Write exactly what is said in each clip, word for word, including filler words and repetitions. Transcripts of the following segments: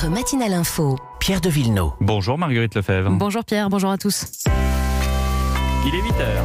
Votre matinale info. Pierre de Villeneuve. Bonjour Marguerite Lefebvre. Bonjour Pierre, bonjour à tous. Il est huit heures.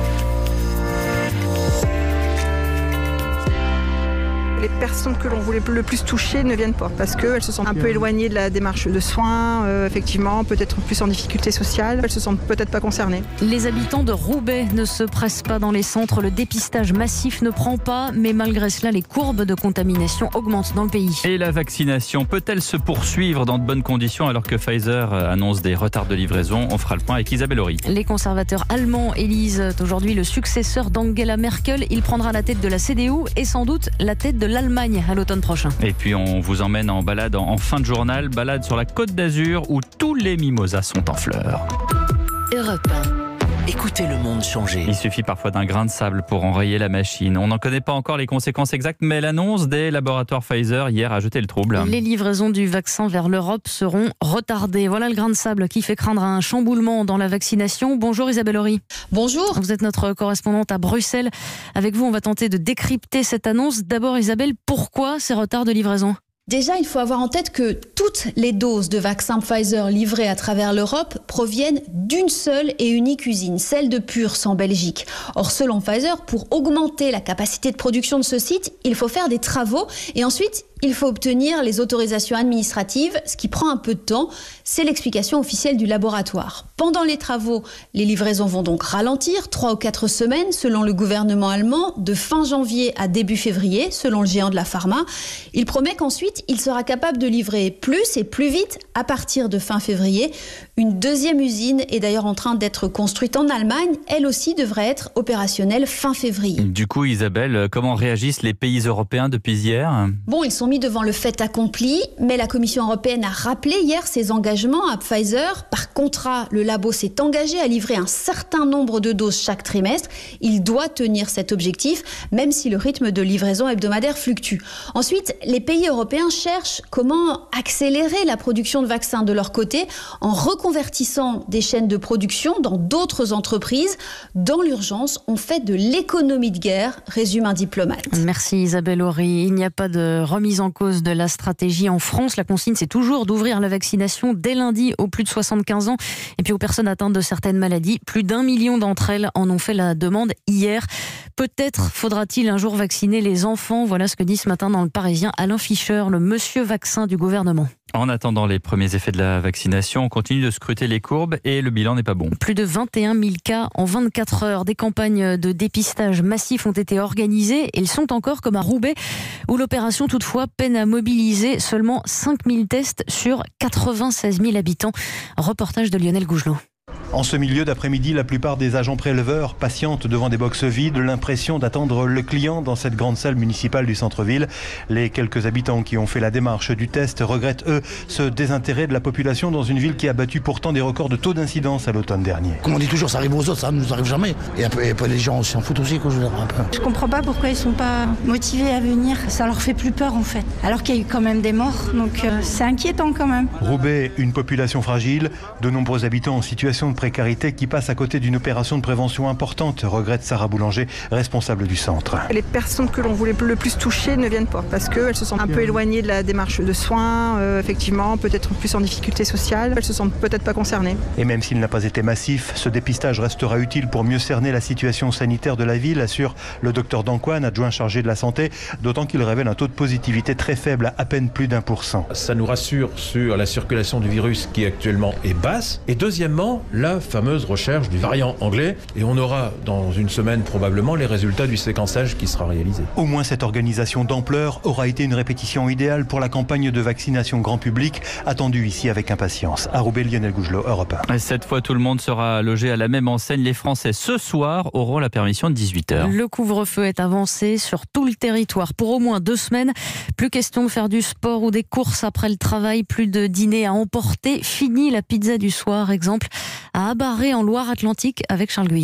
Les personnes que l'on voulait le plus toucher ne viennent pas parce qu'elles se sentent un peu éloignées de la démarche de soins, euh, effectivement, peut-être plus en difficulté sociale, elles se sentent peut-être pas concernées. Les habitants de Roubaix ne se pressent pas dans les centres, le dépistage massif ne prend pas, mais malgré cela, les courbes de contamination augmentent dans le pays. Et la vaccination peut-elle se poursuivre dans de bonnes conditions alors que Pfizer annonce des retards de livraison? On fera le point avec Isabelle Horry. Les conservateurs allemands élisent aujourd'hui le successeur d'Angela Merkel. Il prendra la tête de la C D U et sans doute la tête de l'Allemagne à l'automne prochain. Et puis on vous emmène en balade en fin de journal, balade sur la Côte d'Azur où tous les mimosas sont en fleurs. Europe un. Écoutez le monde changer. Il suffit parfois d'un grain de sable pour enrayer la machine. On n'en connaît pas encore les conséquences exactes, mais l'annonce des laboratoires Pfizer hier a jeté le trouble. Les livraisons du vaccin vers l'Europe seront retardées. Voilà le grain de sable qui fait craindre un chamboulement dans la vaccination. Bonjour Isabelle Horry. Bonjour. Vous êtes notre correspondante à Bruxelles. Avec vous, on va tenter de décrypter cette annonce. D'abord Isabelle, pourquoi ces retards de livraison ? Déjà, il faut avoir en tête que toutes les doses de vaccins Pfizer livrées à travers l'Europe proviennent d'une seule et unique usine, celle de Puurs en Belgique. Or, selon Pfizer, pour augmenter la capacité de production de ce site, il faut faire des travaux et ensuite, il faut obtenir les autorisations administratives, ce qui prend un peu de temps. C'est l'explication officielle du laboratoire. Pendant les travaux, les livraisons vont donc ralentir, trois ou quatre semaines selon le gouvernement allemand, de fin janvier à début février, selon le géant de la pharma. Il promet qu'ensuite, il sera capable de livrer plus et plus vite à partir de fin février. Une deuxième usine est d'ailleurs en train d'être construite en Allemagne. Elle aussi devrait être opérationnelle fin février. Du coup, Isabelle, comment réagissent les pays européens depuis hier ? Bon, ils sont mis devant le fait accompli, mais la Commission européenne a rappelé hier ses engagements à Pfizer. Par contrat, le labo s'est engagé à livrer un certain nombre de doses chaque trimestre. Il doit tenir cet objectif, même si le rythme de livraison hebdomadaire fluctue. Ensuite, les pays européens cherchent comment accélérer la production de vaccins de leur côté en reconvertissant des chaînes de production dans d'autres entreprises. Dans l'urgence, on fait de l'économie de guerre, résume un diplomate. Merci Isabelle Horry. Il n'y a pas de remise en cause de la stratégie en France. La consigne, c'est toujours d'ouvrir la vaccination dès lundi aux plus de soixante-quinze ans et puis aux personnes atteintes de certaines maladies. Plus d'un million d'entre elles en ont fait la demande hier. Peut-être faudra-t-il un jour vacciner les enfants. Voilà ce que dit ce matin dans le Parisien Alain Fischer, le monsieur vaccin du gouvernement. En attendant les premiers effets de la vaccination, on continue de scruter les courbes et le bilan n'est pas bon. Plus de vingt et un mille cas en vingt-quatre heures. Des campagnes de dépistage massif ont été organisées et ils sont encore comme à Roubaix, où l'opération toutefois peine à mobiliser seulement cinq mille tests sur quatre-vingt-seize mille habitants. Reportage de Lionel Gougelot. En ce milieu d'après-midi, la plupart des agents préleveurs patientent devant des boxes vides, l'impression d'attendre le client dans cette grande salle municipale du centre-ville. Les quelques habitants qui ont fait la démarche du test regrettent, eux, ce désintérêt de la population dans une ville qui a battu pourtant des records de taux d'incidence à l'automne dernier. Comme on dit toujours, ça arrive aux autres, ça ne nous arrive jamais. Et un peu, et les gens s'en foutent aussi, quoi, je veux dire, un peu. Je comprends pas pourquoi ils sont pas motivés à venir. Ça leur fait plus peur en fait. Alors qu'il y a eu quand même des morts, donc euh, c'est inquiétant quand même. Roubaix, une population fragile, de nombreux habitants en situation de précarité qui passe à côté d'une opération de prévention importante, regrette Sarah Boulanger, responsable du centre. Les personnes que l'on voulait le plus toucher ne viennent pas parce qu'elles se sentent un peu éloignées de la démarche de soins, euh, effectivement, peut-être plus en difficulté sociale, elles se sentent peut-être pas concernées. Et même s'il n'a pas été massif, ce dépistage restera utile pour mieux cerner la situation sanitaire de la ville, assure le docteur Dancoine, adjoint chargé de la santé, d'autant qu'il révèle un taux de positivité très faible, à à peine plus d'un pour cent. Ça nous rassure sur la circulation du virus qui actuellement est basse. Et deuxièmement, la fameuse recherche du variant anglais. Et on aura dans une semaine probablement les résultats du séquençage qui sera réalisé. Au moins cette organisation d'ampleur aura été une répétition idéale pour la campagne de vaccination grand public, attendue ici avec impatience. À Roubaix, Lionel Gougelot, Europe un. Et cette fois, tout le monde sera logé à la même enseigne. Les Français, ce soir, auront la permission de dix-huit heures. Le couvre-feu est avancé sur tout le territoire pour au moins deux semaines. Plus question de faire du sport ou des courses après le travail, plus de dîner à emporter. Fini la pizza du soir, exemple à Abarré en Loire-Atlantique avec Charles Guyard.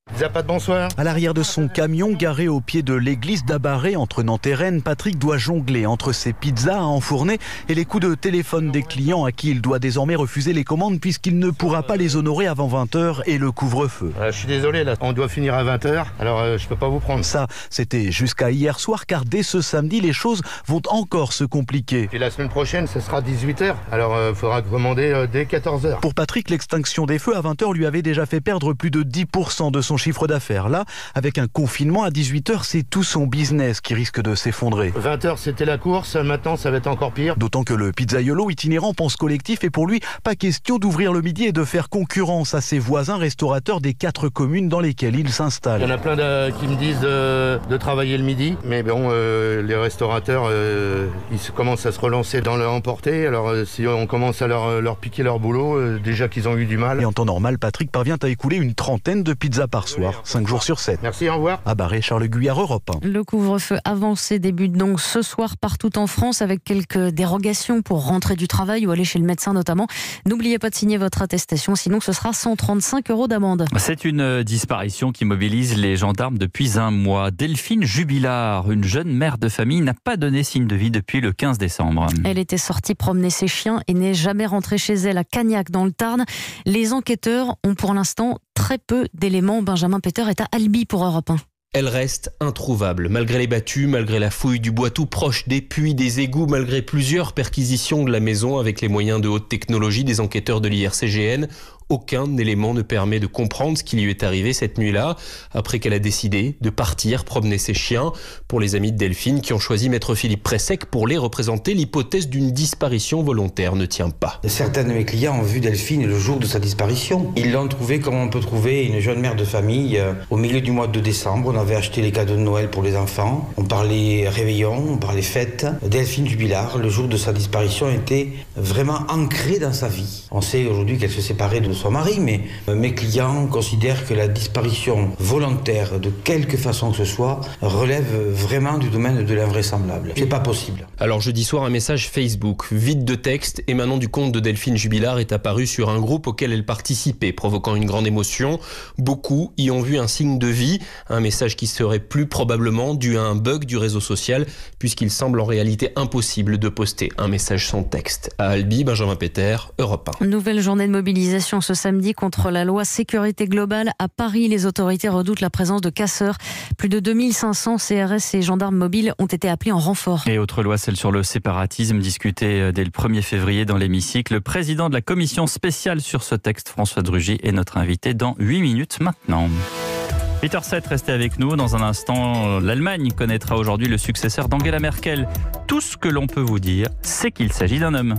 Zappa, bonsoir. À l'arrière de son camion, garé au pied de l'église d'Abaré, entre Nantes et Rennes, Patrick doit jongler entre ses pizzas à enfourner et les coups de téléphone des clients à qui il doit désormais refuser les commandes puisqu'il ne pourra pas les honorer avant vingt heures et le couvre-feu. Euh, je suis désolé, là, on doit finir à vingt heures, alors euh, je peux pas vous prendre. Ça, c'était jusqu'à hier soir, car dès ce samedi, les choses vont encore se compliquer. Et la semaine prochaine, ce sera dix-huit heures, alors il euh, faudra commander euh, dès quatorze heures. Pour Patrick, l'extinction des feux à vingt heures lui avait déjà fait perdre plus de dix pour cent de son chiffre d'affaires. Là, avec un confinement à dix-huit heures, c'est tout son business qui risque de s'effondrer. vingt heures, c'était la course, maintenant ça va être encore pire. D'autant que le pizzaiolo itinérant pense collectif et pour lui, pas question d'ouvrir le midi et de faire concurrence à ses voisins restaurateurs des quatre communes dans lesquelles il s'installe. Il y en a plein de, qui me disent de, de travailler le midi, mais bon, euh, les restaurateurs, euh, ils commencent à se relancer dans le emporté, alors euh, si on commence à leur, leur piquer leur boulot, euh, déjà qu'ils ont eu du mal. Et en temps normal, Patrick parvient à écouler une trentaine de pizzas par soir, cinq jours sur sept. Merci, au revoir. À Barré, Charles Guyard, Europe un. Le couvre-feu avancé débute donc ce soir partout en France avec quelques dérogations pour rentrer du travail ou aller chez le médecin notamment. N'oubliez pas de signer votre attestation, sinon ce sera cent trente-cinq euros d'amende. C'est une disparition qui mobilise les gendarmes depuis un mois. Delphine Jubilard, une jeune mère de famille, n'a pas donné signe de vie depuis le quinze décembre. Elle était sortie promener ses chiens et n'est jamais rentrée chez elle à Cagnac dans le Tarn. Les enquêteurs ont pour l'instant très peu d'éléments. Benjamin Peter est à Albi pour Europe un. Elle reste introuvable, malgré les battues, malgré la fouille du bois tout proche des puits, des égouts, malgré plusieurs perquisitions de la maison avec les moyens de haute technologie des enquêteurs de l'I R C G N. Aucun élément ne permet de comprendre ce qui lui est arrivé cette nuit-là, après qu'elle a décidé de partir promener ses chiens. Pour les amis de Delphine qui ont choisi Maître Philippe Pressec pour les représenter, l'hypothèse d'une disparition volontaire ne tient pas. Certains de mes clients ont vu Delphine le jour de sa disparition. Ils l'ont trouvée comme on peut trouver une jeune mère de famille euh, au milieu du mois de décembre. On avait acheté les cadeaux de Noël pour les enfants. On parlait réveillon, on parlait fête. Delphine Jubilard, le jour de sa disparition, était vraiment ancrée dans sa vie. On sait aujourd'hui qu'elle se séparait de son mari, mais mes clients considèrent que la disparition volontaire de quelque façon que ce soit relève vraiment du domaine de l'invraisemblable. C'est pas possible. Alors jeudi soir, un message Facebook vide de texte émanant du compte de Delphine Jubilard est apparu sur un groupe auquel elle participait, provoquant une grande émotion. Beaucoup y ont vu un signe de vie, un message qui serait plus probablement dû à un bug du réseau social, puisqu'il semble en réalité impossible de poster un message sans texte. À Albi, Benjamin Peter, Europe un. Nouvelle journée de mobilisation ce samedi contre la loi sécurité globale. À Paris, les autorités redoutent la présence de casseurs. Plus de deux mille cinq cents C R S et gendarmes mobiles ont été appelés en renfort. Et autre loi, celle sur le séparatisme, discutée dès le premier février dans l'hémicycle. Le président de la commission spéciale sur ce texte, François de Rugy, est notre invité dans huit minutes maintenant. huit heures zéro sept, restez avec nous. Dans un instant, l'Allemagne connaîtra aujourd'hui le successeur d'Angela Merkel. Tout ce que l'on peut vous dire, c'est qu'il s'agit d'un homme.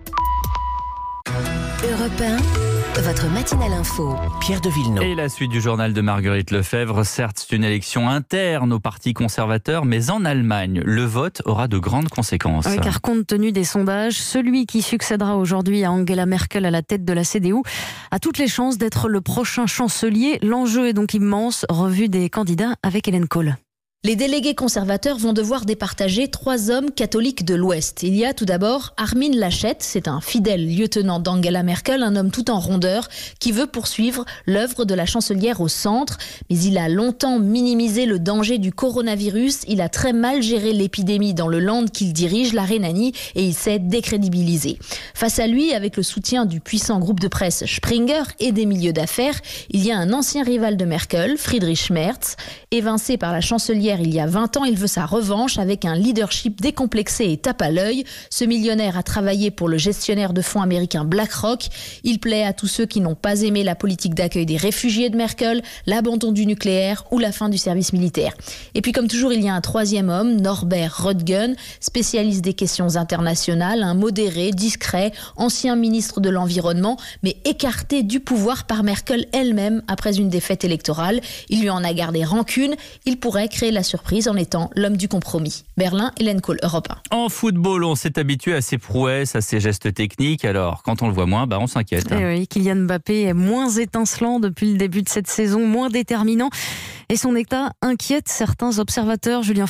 Europe un, votre matinale info. Pierre de Villeneuve. Et la suite du journal de Marguerite Lefebvre. Certes, c'est une élection interne au parti conservateur, mais en Allemagne, le vote aura de grandes conséquences. Oui, car compte tenu des sondages, celui qui succédera aujourd'hui à Angela Merkel à la tête de la C D U a toutes les chances d'être le prochain chancelier. L'enjeu est donc immense. Revue des candidats avec Hélène Kohl. Les délégués conservateurs vont devoir départager trois hommes catholiques de l'Ouest. Il y a tout d'abord Armin Laschet, c'est un fidèle lieutenant d'Angela Merkel, un homme tout en rondeur qui veut poursuivre l'œuvre de la chancelière au centre. Mais il a longtemps minimisé le danger du coronavirus, il a très mal géré l'épidémie dans le land qu'il dirige, la Rhénanie, et il s'est décrédibilisé. Face à lui, avec le soutien du puissant groupe de presse Springer et des milieux d'affaires, il y a un ancien rival de Merkel, Friedrich Merz, évincé par la chancelière il y a vingt ans, il veut sa revanche avec un leadership décomplexé et tape à l'œil. Ce millionnaire a travaillé pour le gestionnaire de fonds américain BlackRock. Il plaît à tous ceux qui n'ont pas aimé la politique d'accueil des réfugiés de Merkel, l'abandon du nucléaire ou la fin du service militaire. Et puis comme toujours, il y a un troisième homme, Norbert Röttgen, spécialiste des questions internationales, un modéré, discret, ancien ministre de l'Environnement, mais écarté du pouvoir par Merkel elle-même après une défaite électorale. Il lui en a gardé rancune. Il pourrait créer la surprise en étant l'homme du compromis. Berlin, Hélène Kohl, Europe un. En football, on s'est habitué à ses prouesses, à ses gestes techniques. Alors, quand on le voit moins, bah, on s'inquiète. Hein. Et oui, Kylian Mbappé est moins étincelant depuis le début de cette saison, moins déterminant. Et son état inquiète certains observateurs, Julien Froment.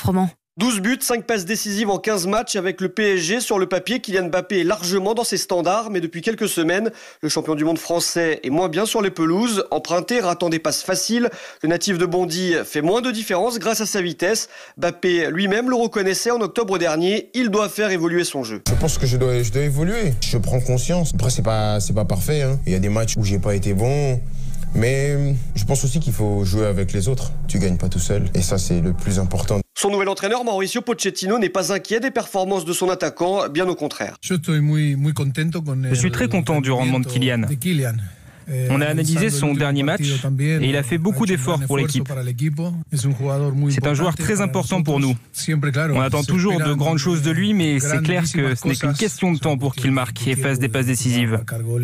douze buts, cinq passes décisives en quinze matchs avec le P S G. Sur le papier, Kylian Mbappé est largement dans ses standards, mais depuis quelques semaines, le champion du monde français est moins bien sur les pelouses. Emprunté, ratant des passes faciles, le natif de Bondy fait moins de différence grâce à sa vitesse. Mbappé lui-même le reconnaissait en octobre dernier, il doit faire évoluer son jeu. Je pense que je dois, je dois évoluer, je prends conscience. Après, c'est pas, c'est pas parfait, hein. Il y a des matchs où j'ai pas été bon. Mais je pense aussi qu'il faut jouer avec les autres. Tu gagnes pas tout seul. Et ça, c'est le plus important. Son nouvel entraîneur, Mauricio Pochettino, n'est pas inquiet des performances de son attaquant, bien au contraire. Je suis très content du rendement de Kylian. On a analysé son dernier match et il a fait beaucoup d'efforts pour l'équipe. C'est un joueur très important pour nous. On attend toujours de grandes choses de lui, mais c'est clair que ce n'est qu'une question de temps pour qu'il marque et fasse des passes décisives.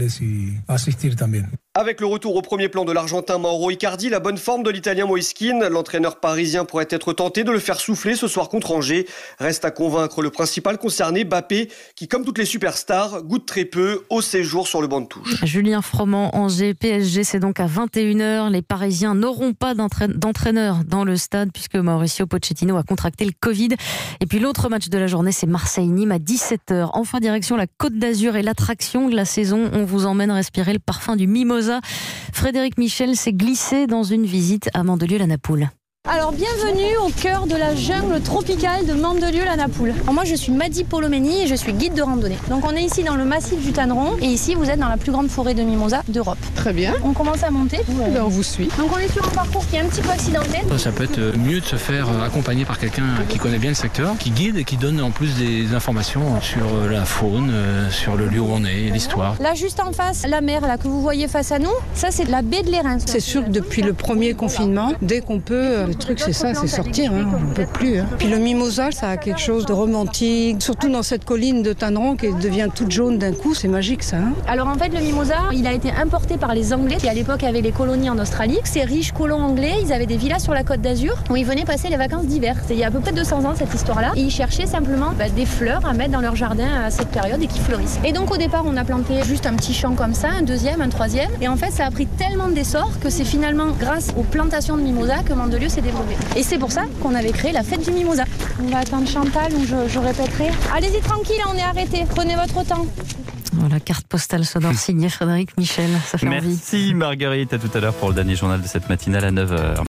Avec le retour au premier plan de l'Argentin Mauro Icardi, la bonne forme de l'Italien Moïse Kean, l'entraîneur parisien pourrait être tenté de le faire souffler ce soir contre Angers. Reste à convaincre le principal concerné, Mbappé, qui, comme toutes les superstars, goûte très peu au séjour sur le banc de touche. Julien Froment, Angers, P S G, c'est donc à vingt et une heures. Les Parisiens n'auront pas d'entraîneur dans le stade puisque Mauricio Pochettino a contracté le Covid. Et puis l'autre match de la journée, c'est Marseille-Nîmes à dix-sept heures. Enfin, direction la Côte d'Azur et l'attraction de la saison. On vous emmène respirer le parfum du mimosa. Frédéric Michel s'est glissé dans une visite à Mandelieu-la-Napoule. Alors bienvenue au cœur de la jungle tropicale de Mandelieu-la-Napoule. Moi je suis Madi Polomeni et je suis guide de randonnée. Donc on est ici dans le massif du Tanneron et ici vous êtes dans la plus grande forêt de mimosa d'Europe. Très bien. On commence à monter. Ben, on vous suit. Donc on est sur un parcours qui est un petit peu accidenté. Ça peut être mieux de se faire accompagner par quelqu'un qui connaît bien le secteur, qui guide et qui donne en plus des informations sur la faune, sur le lieu où on est, l'histoire. Là juste en face, la mer là, que vous voyez face à nous, ça c'est la baie de l'Érins. C'est sûr que depuis le premier confinement, dès qu'on peut... Le truc, c'est ça, c'est sortir, hein. On ne peut plus. Hein. Puis le mimosa, ça a quelque chose de romantique, surtout dans cette colline de Tanneron qui devient toute jaune d'un coup, c'est magique ça. Hein. Alors en fait, le mimosa, il a été importé par les Anglais qui à l'époque avaient les colonies en Australie. Ces riches colons anglais, ils avaient des villas sur la Côte d'Azur où ils venaient passer les vacances d'hiver. C'est il y a à peu près deux cents ans cette histoire-là. Et ils cherchaient simplement bah, des fleurs à mettre dans leur jardin à cette période et qui fleurissent. Et donc au départ, on a planté juste un petit champ comme ça, un deuxième, un troisième. Et en fait, ça a pris tellement d'essor que c'est finalement grâce aux plantations de mimosa que Mandelieu s'est développé. Et c'est pour ça qu'on avait créé la fête du mimosa. On va attendre Chantal ou je, je répéterai. Allez-y tranquille, on est arrêté. Prenez votre temps. Voilà, carte postale sonore signée Frédéric Michel. Ça fait Merci envie. Marguerite, à tout à l'heure pour le dernier journal de cette matinale à neuf heures.